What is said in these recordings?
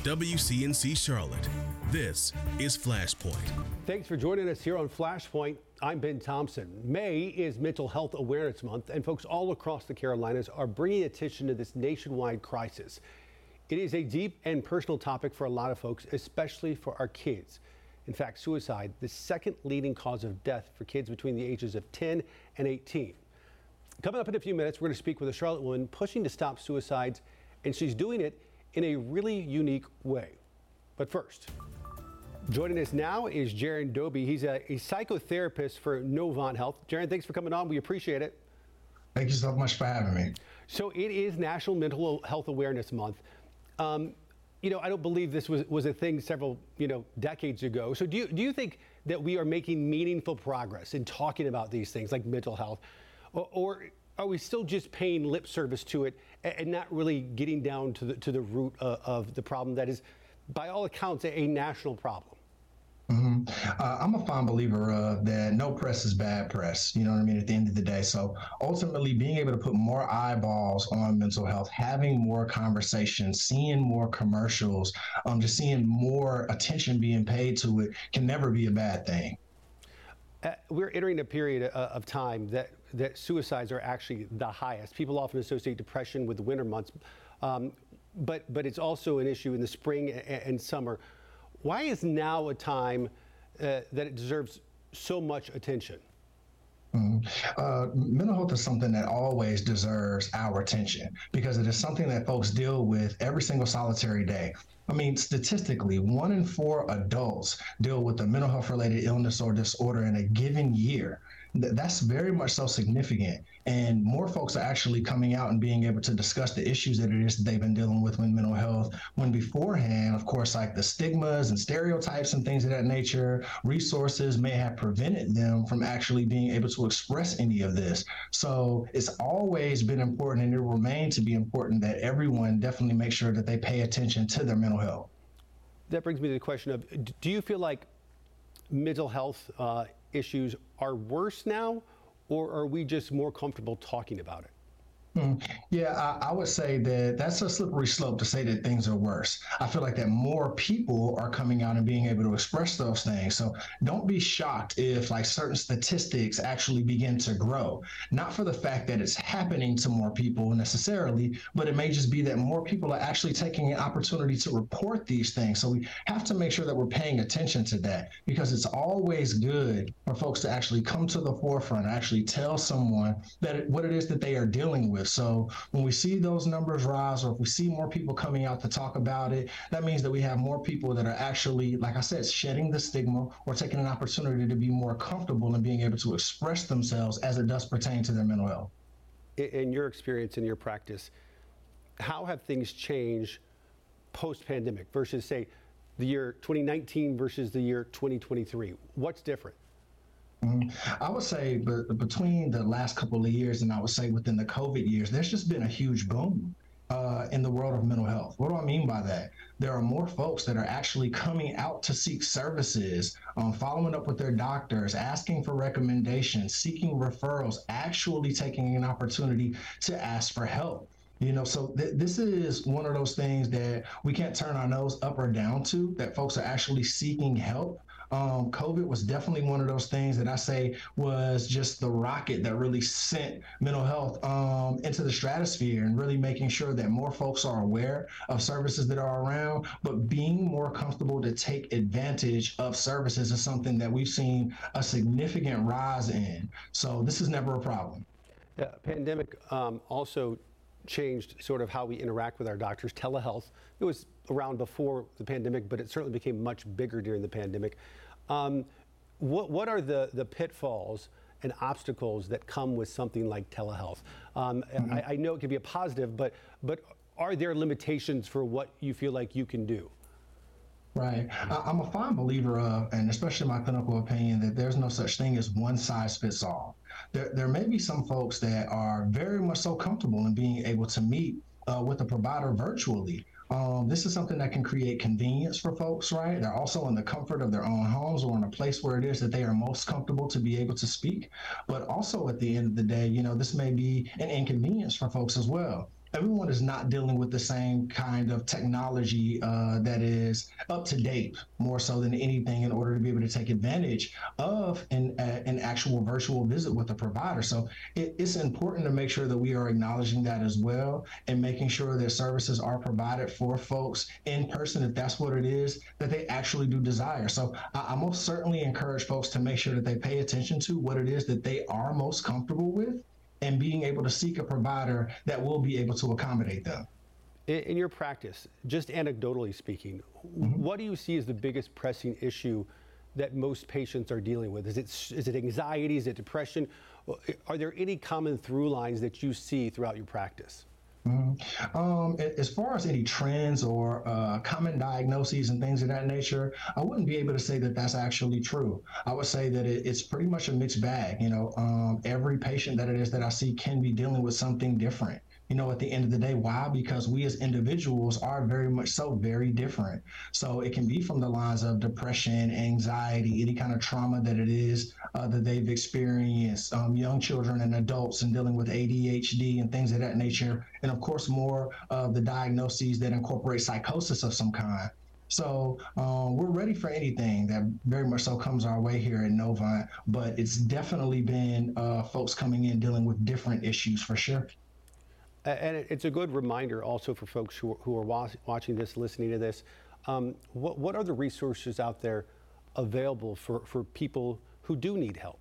WCNC Charlotte. This is Flashpoint. Thanks for joining us here on Flashpoint. I'm Ben Thompson. May is Mental Health Awareness Month, and folks all across the Carolinas are bringing attention to this nationwide crisis. It is a deep and personal topic for a lot of folks, especially for our kids. In fact, suicide, the second leading cause of death for kids between the ages of 10 and 18. Coming up in a few minutes, we're going to speak with a Charlotte woman pushing to stop suicides, and she's doing it in a really unique way. But first, joining us now is Jaron Doby. He's a psychotherapist for Novant Health. Jaron, thanks for coming on. We appreciate it. Thank you so much for having me. So it is National Mental Health Awareness Month. I don't believe this was a thing several, decades ago. So do you think that we are making meaningful progress in talking about these things like mental health, or are we still just paying lip service to it and not really getting down to the root of the problem that is, by all accounts, a national problem? I'm a fond believer of that no press is bad press, you know what I mean, at the end of the day. So ultimately being able to put more eyeballs on mental health, having more conversations, seeing more commercials, just seeing more attention being paid to it can never be a bad thing. We're entering a period of time that suicides are actually the highest. People often associate depression with the winter months, but it's also an issue in the spring and summer. Why is now a time that it deserves so much attention? Mental health is something that always deserves our attention because it is something that folks deal with every single solitary day. I mean, statistically, 1 in 4 adults deal with a mental health related illness or disorder in a given year. That's very much so significant. And more folks are actually coming out and being able to discuss the issues that it is that they've been dealing with mental health, when beforehand, of course, like the stigmas and stereotypes and things of that nature, resources may have prevented them from actually being able to express any of this. So it's always been important, and it will remain to be important, that everyone definitely make sure that they pay attention to their mental health. That brings me to the question of, do you feel like mental health issues are worse now, or are we just more comfortable talking about it? Yeah, I would say that that's a slippery slope to say that things are worse. I feel like that more people are coming out and being able to express those things. So don't be shocked if like certain statistics actually begin to grow, not for the fact that it's happening to more people necessarily, but it may just be that more people are actually taking an opportunity to report these things. So we have to make sure that we're paying attention to that, because it's always good for folks to actually come to the forefront and actually tell someone that what it is that they are dealing with. So when we see those numbers rise, or if we see more people coming out to talk about it, that means that we have more people that are actually, like I said, shedding the stigma or taking an opportunity to be more comfortable in being able to express themselves as it does pertain to their mental health. In your experience, in your practice, how have things changed post-pandemic versus, say, the year 2019 versus the year 2023? What's different? I would say between the last couple of years, and I would say within the COVID years, there's just been a huge boom in the world of mental health. What do I mean by that? There are more folks that are actually coming out to seek services, following up with their doctors, asking for recommendations, seeking referrals, actually taking an opportunity to ask for help. So this is one of those things that we can't turn our nose up or down to, that folks are actually seeking help. COVID was definitely one of those things that I say was just the rocket that really sent mental health into the stratosphere, and really making sure that more folks are aware of services that are around, but being more comfortable to take advantage of services is something that we've seen a significant rise in. So this is never a problem. The pandemic also changed sort of how we interact with our doctors. Telehealth, it was around before the pandemic, but it certainly became much bigger during the pandemic. What are the pitfalls and obstacles that come with something like telehealth? I know it can be a positive, but are there limitations for what you feel like you can do? Right. I'm a fond believer of, and especially my clinical opinion, that there's no such thing as one size fits all. There may be some folks that are very much so comfortable in being able to meet with a provider virtually. This is something that can create convenience for folks, right? They're also in the comfort of their own homes or in a place where it is that they are most comfortable to be able to speak. But also at the end of the day, this may be an inconvenience for folks as well. everyone is not dealing with the same kind of technology that is up to date, more so than anything, in order to be able to take advantage of an actual virtual visit with a provider. So it's important to make sure that we are acknowledging that as well, and making sure that services are provided for folks in person, if that's what it is that they actually do desire. So I most certainly encourage folks to make sure that they pay attention to what it is that they are most comfortable with, and being able to seek a provider that will be able to accommodate them. In your practice, just anecdotally speaking, what do you see as the biggest pressing issue that most patients are dealing with? Is it anxiety? Is it depression? Are there any common through lines that you see throughout your practice? As far as any trends or common diagnoses and things of that nature, I wouldn't be able to say that that's actually true. I would say that it's pretty much a mixed bag. Every patient that it is that I see can be dealing with something different. At the end of the day. Why? Because we as individuals are very much so very different. So it can be from the lines of depression, anxiety, any kind of trauma that it is that they've experienced, young children and adults, and dealing with ADHD and things of that nature. And of course, more of the diagnoses that incorporate psychosis of some kind. So we're ready for anything that very much so comes our way here at Novant, but it's definitely been folks coming in dealing with different issues for sure. And it's a good reminder also for folks who are watching this, listening to this. What are the resources out there available for people who do need help?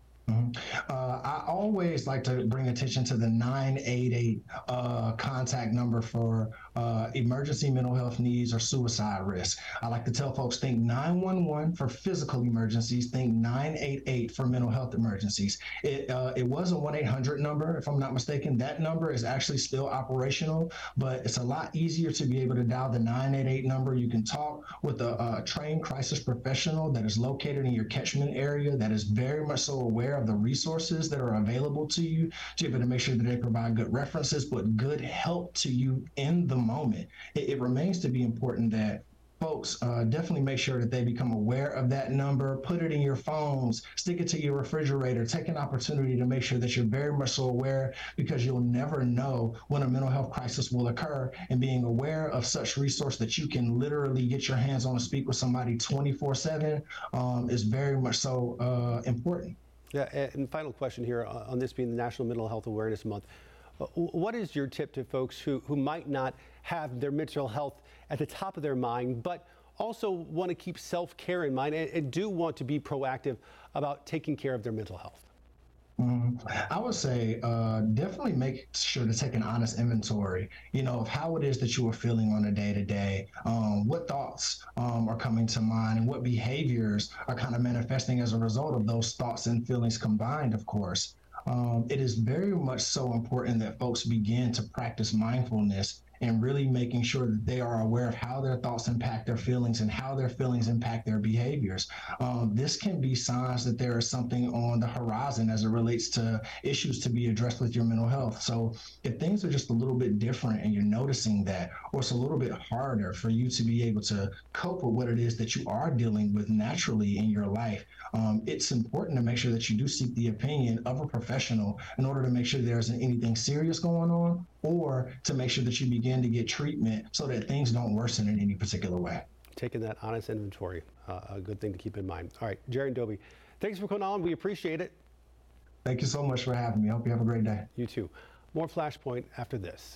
I always like to bring attention to the 988 contact number for emergency mental health needs or suicide risk. I like to tell folks, think 911 for physical emergencies, think 988 for mental health emergencies. It was a 1-800 number, if I'm not mistaken. That number is actually still operational, but it's a lot easier to be able to dial the 988 number. You can talk with a trained crisis professional that is located in your catchment area, that is very much so aware of the resources that are available to you, to be able to make sure that they provide good references, but good help to you in the moment. It remains to be important that folks definitely make sure that they become aware of that number, put it in your phones, stick it to your refrigerator, take an opportunity to make sure that you're very much so aware, because you'll never know when a mental health crisis will occur, and being aware of such resource that you can literally get your hands on and speak with somebody 24/7 is very much so important. Yeah, and final question here on this being the National Mental Health Awareness Month. What is your tip to folks who might not have their mental health at the top of their mind, but also want to keep self-care in mind and do want to be proactive about taking care of their mental health? I would say definitely make sure to take an honest inventory, of how it is that you are feeling on a day-to-day, what thoughts are coming to mind, and what behaviors are kind of manifesting as a result of those thoughts and feelings combined, of course. It is very much so important that folks begin to practice mindfulness, and really making sure that they are aware of how their thoughts impact their feelings and how their feelings impact their behaviors. This can be signs that there is something on the horizon as it relates to issues to be addressed with your mental health. So if things are just a little bit different and you're noticing that, or it's a little bit harder for you to be able to cope with what it is that you are dealing with naturally in your life, it's important to make sure that you do seek the opinion of a professional in order to make sure there isn't anything serious going on, or to make sure that you begin to get treatment so that things don't worsen in any particular way. Taking that honest inventory, a good thing to keep in mind. All right, Jaron Dobie, thanks for coming on. We appreciate it. Thank you so much for having me. I hope you have a great day. You too. More Flashpoint after this.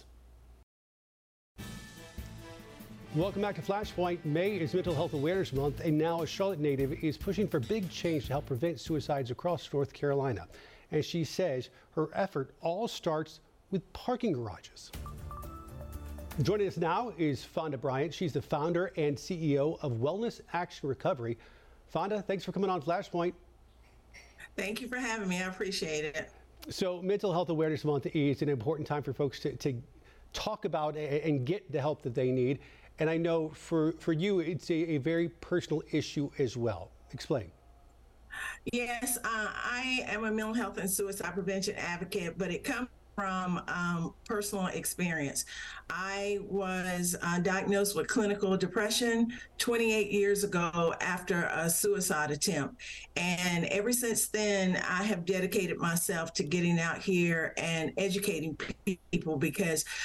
Welcome back to Flashpoint. May is Mental Health Awareness Month, and now a Charlotte native is pushing for big change to help prevent suicides across North Carolina. And she says her effort all starts with parking garages. Joining us now is Fonda Bryant. She's the founder and CEO of Wellness Action Recovery. Fonda, thanks for coming on Flashpoint. Thank you for having me. I appreciate it. So Mental Health Awareness Month is an important time for folks to talk about and get the help that they need. And I know for you, it's a very personal issue as well. Explain. Yes, I am a mental health and suicide prevention advocate, but it comes from personal experience. I was diagnosed with clinical depression 28 years ago after a suicide attempt. And ever since then, I have dedicated myself to getting out here and educating people, because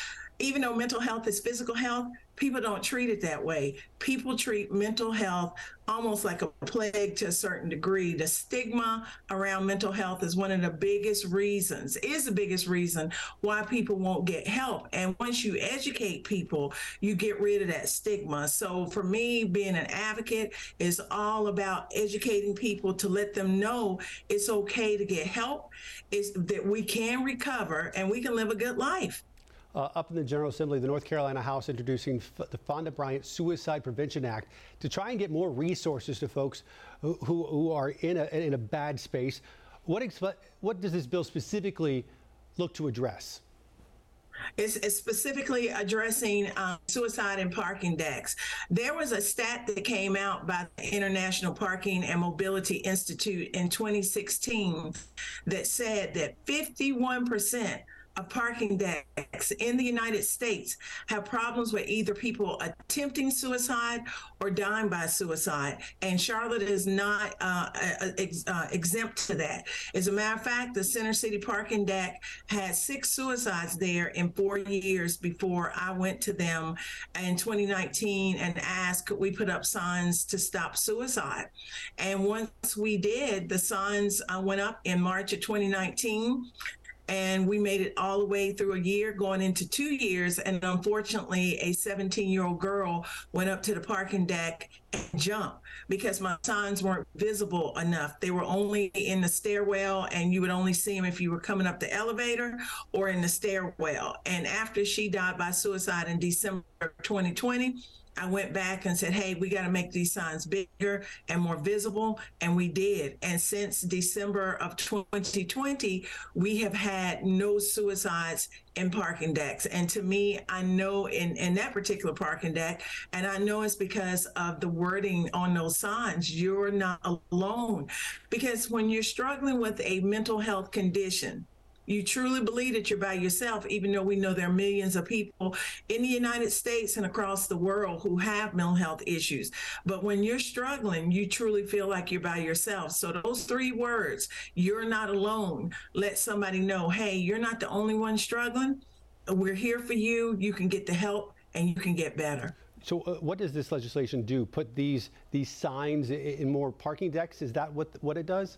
even though mental health is physical health, people don't treat it that way. People treat mental health almost like a plague to a certain degree. The stigma around mental health is one of the biggest reasons, is the biggest reason why people won't get help. And once you educate people, you get rid of that stigma. So for me, being an advocate is all about educating people to let them know it's okay to get help, it's that we can recover and we can live a good life. Up in the General Assembly, the North Carolina House introducing the Fonda Bryant Suicide Prevention Act to try and get more resources to folks who are in a bad space. What does this bill specifically look to address? It's specifically addressing suicide in parking decks. There was a stat that came out by the International Parking and Mobility Institute in 2016 that said that 51% of parking decks in the United States have problems with either people attempting suicide or dying by suicide. And Charlotte is not exempt to that. As a matter of fact, the Center City parking deck had 6 suicides there in 4 years before I went to them in 2019 and asked, could we put up signs to stop suicide? And once we did, the signs went up in March of 2019. And we made it all the way through a year, going into 2 years. And unfortunately, a 17-year-old girl went up to the parking deck and jumped because my signs weren't visible enough. They were only in the stairwell, and you would only see them if you were coming up the elevator or in the stairwell. And after she died by suicide in December 2020, I went back and said, hey, we got to make these signs bigger and more visible. And we did. And since December of 2020, we have had no suicides in parking decks. And to me, I know in that particular parking deck, and I know it's because of the wording on those signs, you're not alone. Because when you're struggling with a mental health condition, you truly believe that you're by yourself, even though we know there are millions of people in the United States and across the world who have mental health issues. But when you're struggling, you truly feel like you're by yourself. So those 3 words, you're not alone, let somebody know, hey, you're not the only one struggling. We're here for you. You can get the help and you can get better. So what does this legislation do? Put these signs in more parking decks? Is that what it does?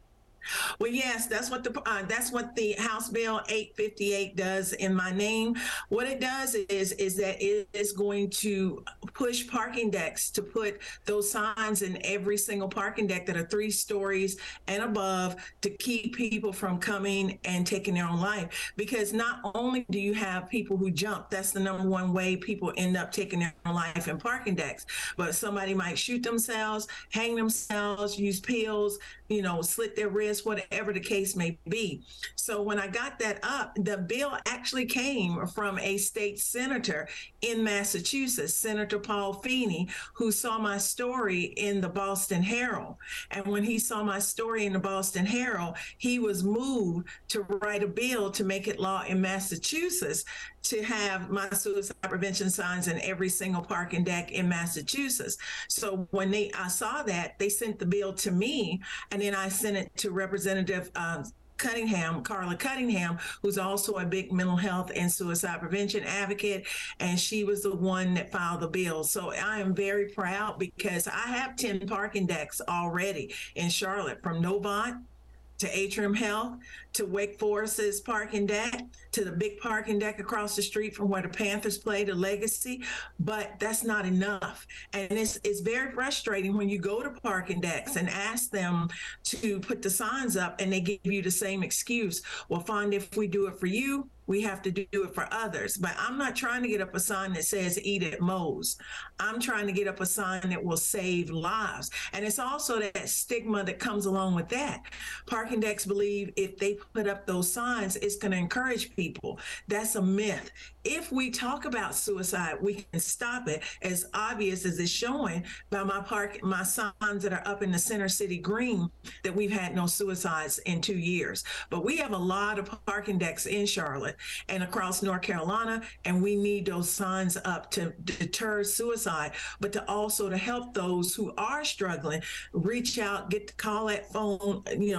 Well, yes, that's what the House Bill 858 does in my name. What it does is that it is going to push parking decks to put those signs in every single parking deck that are 3 stories and above to keep people from coming and taking their own life. Because not only do you have people who jump, that's the number one way people end up taking their own life in parking decks, but somebody might shoot themselves, hang themselves, use pills, slit their wrists, whatever the case may be. So when I got that up, the bill actually came from a state senator in Massachusetts, Senator Paul Feeney, who saw my story in the Boston Herald. And when he saw my story in the Boston Herald, he was moved to write a bill to make it law in Massachusetts to have my suicide prevention signs in every single parking deck in Massachusetts. So when I saw that, they sent the bill to me, and then I sent it to Representative Cunningham, Carla Cunningham, who's also a big mental health and suicide prevention advocate, and she was the one that filed the bill. So I am very proud because I have 10 parking decks already in Charlotte, from Novant to Atrium Health, to Wake Forest's parking deck, to the big parking deck across the street from where the Panthers play, the Legacy. But that's not enough. And it's very frustrating when you go to parking decks and ask them to put the signs up and they give you the same excuse. Well, Fonda, if we do it for you, we have to do it for others. But I'm not trying to get up a sign that says eat at Moe's. I'm trying to get up a sign that will save lives. And it's also that stigma that comes along with that. Parking decks believe if they put up those signs, it's going to encourage people. That's a myth. If we talk about suicide, we can stop it, as obvious as it's showing by my signs that are up in the Center City Green, that we've had no suicides in 2 years. But we have a lot of parking decks in Charlotte and across North Carolina, and we need those signs up to deter suicide, but to also to help those who are struggling reach out, call that phone,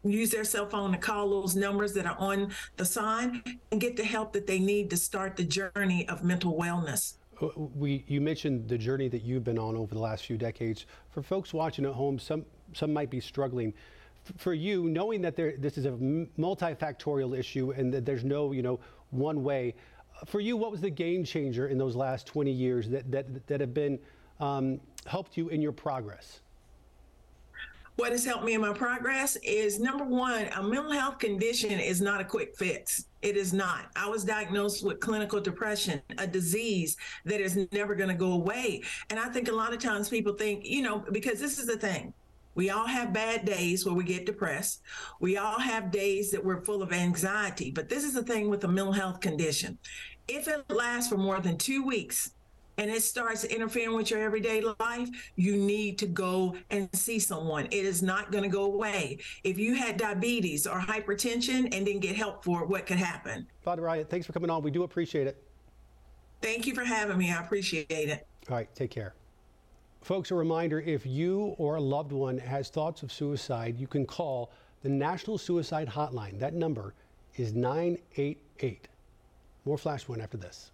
use their cell phone to call those numbers that are on the sign and get the help that they need to start the journey of mental wellness. You mentioned the journey that you've been on over the last few decades. For folks watching at home, some might be struggling. For you, knowing that this is a multifactorial issue and that there's no, one way, for you, what was the game changer in those last 20 years that have been helped you in your progress? What has helped me in my progress is, number one, a mental health condition is not a quick fix. It is not. I was diagnosed with clinical depression, a disease that is never going to go away. And I think a lot of times people think, because this is the thing. We all have bad days where we get depressed. We all have days that we're full of anxiety. But this is the thing with a mental health condition. If it lasts for more than 2 weeks, and it starts interfering with your everyday life, you need to go and see someone. It is not going to go away. If you had diabetes or hypertension and didn't get help for it, what could happen? Father Ryan, thanks for coming on. We do appreciate it. Thank you for having me. I appreciate it. All right, take care. Folks, a reminder, if you or a loved one has thoughts of suicide, you can call the National Suicide Hotline. That number is 988. More Flashpoint after this.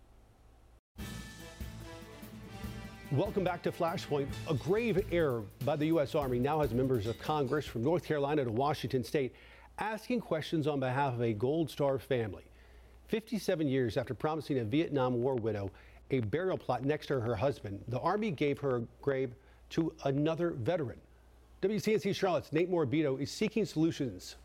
Welcome back to Flashpoint. A grave error by the U.S. Army now has members of Congress from North Carolina to Washington State asking questions on behalf of a Gold Star family. 57 years after promising a Vietnam War widow a burial plot next to her husband, the Army gave her a grave to another veteran. WCNC Charlotte's Nate Morabito is seeking solutions.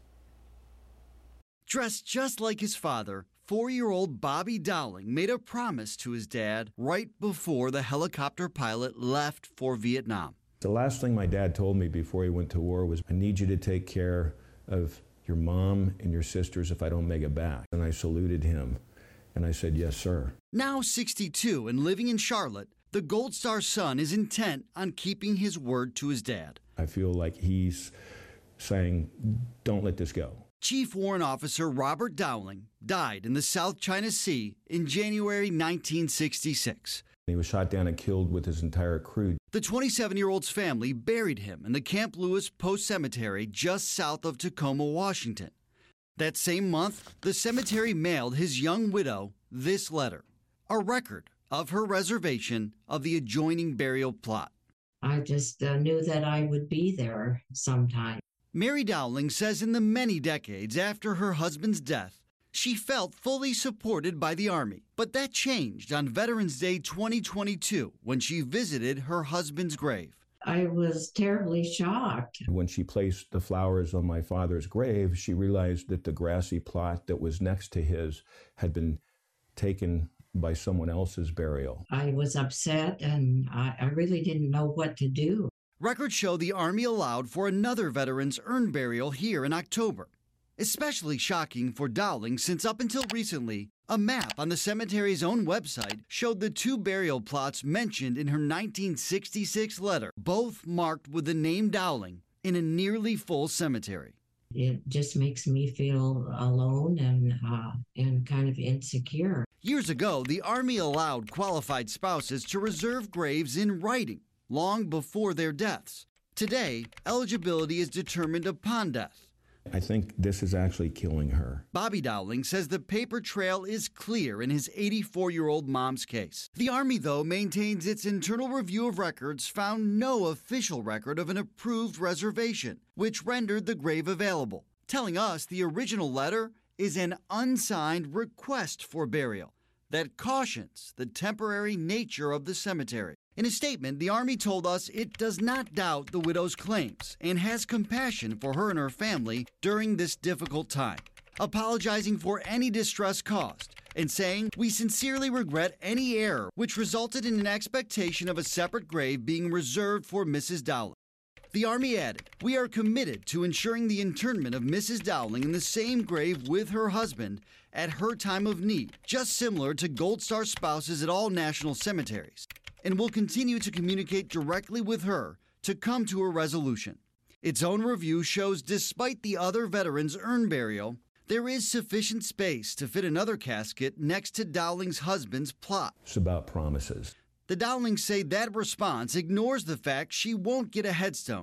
Dressed just like his father, 4-year-old Bobby Dowling made a promise to his dad right before the helicopter pilot left for Vietnam. The last thing my dad told me before he went to war was, I need you to take care of your mom and your sisters if I don't make it back. And I saluted him and I said, yes, sir. Now 62 and living in Charlotte, the Gold Star son is intent on keeping his word to his dad. I feel like he's saying, don't let this go. Chief Warrant Officer Robert Dowling died in the South China Sea in January 1966. He was shot down and killed with his entire crew. The 27-year-old's family buried him in the Camp Lewis Post Cemetery just south of Tacoma, Washington. That same month, the cemetery mailed his young widow this letter, a record of her reservation of the adjoining burial plot. I just knew that I would be there sometime. Mary Dowling says in the many decades after her husband's death, she felt fully supported by the Army. But that changed on Veterans Day 2022 when she visited her husband's grave. I was terribly shocked. When she placed the flowers on my father's grave, she realized that the grassy plot that was next to his had been taken by someone else's burial. I was upset and I really didn't know what to do. Records show the Army allowed for another veteran's urn burial here in October. Especially shocking for Dowling since up until recently, a map on the cemetery's own website showed the two burial plots mentioned in her 1966 letter, both marked with the name Dowling in a nearly full cemetery. It just makes me feel alone and kind of insecure. Years ago, the Army allowed qualified spouses to reserve graves in writing long before their deaths. Today, eligibility is determined upon death. I think this is actually killing her. Bobby Dowling says the paper trail is clear in his 84-year-old mom's case. The Army, though, maintains its internal review of records found no official record of an approved reservation, which rendered the grave available, telling us the original letter is an unsigned request for burial that cautions the temporary nature of the cemetery. In a statement, the Army told us it does not doubt the widow's claims and has compassion for her and her family during this difficult time, apologizing for any distress caused and saying, "We sincerely regret any error which resulted in an expectation of a separate grave being reserved for Mrs. Dowling." The Army added, "We are committed to ensuring the internment of Mrs. Dowling in the same grave with her husband at her time of need, just similar to Gold Star spouses at all national cemeteries, and will continue to communicate directly with her to come to a resolution." Its own review shows despite the other veterans' urn burial, there is sufficient space to fit another casket next to Dowling's husband's plot. It's about promises. The Dowlings say that response ignores the fact she won't get a headstone.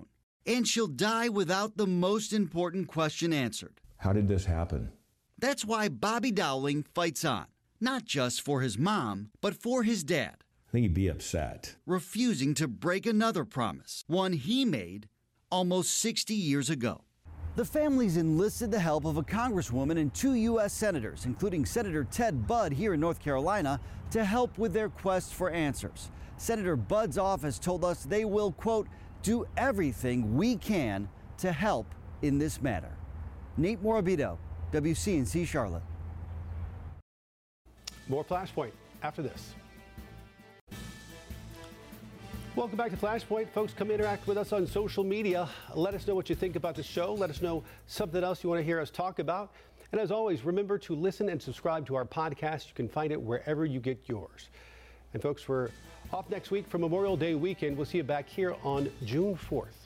And she'll die without the most important question answered. How did this happen? That's why Bobby Dowling fights on, not just for his mom, but for his dad. I think he'd be upset. Refusing to break another promise, one he made almost 60 years ago. The families enlisted the help of a congresswoman and 2 U.S. senators, including Senator Ted Budd here in North Carolina, to help with their quest for answers. Senator Budd's office told us they will, quote, do everything we can to help in this matter. Nate Morabito, WCNC Charlotte. More Flashpoint after this. Welcome back to Flashpoint. Folks, come interact with us on social media. Let us know what you think about the show. Let us know something else you want to hear us talk about. And as always, remember to listen and subscribe to our podcast. You can find it wherever you get yours. And folks, we're off next week for Memorial Day weekend. We'll see you back here on June 4th.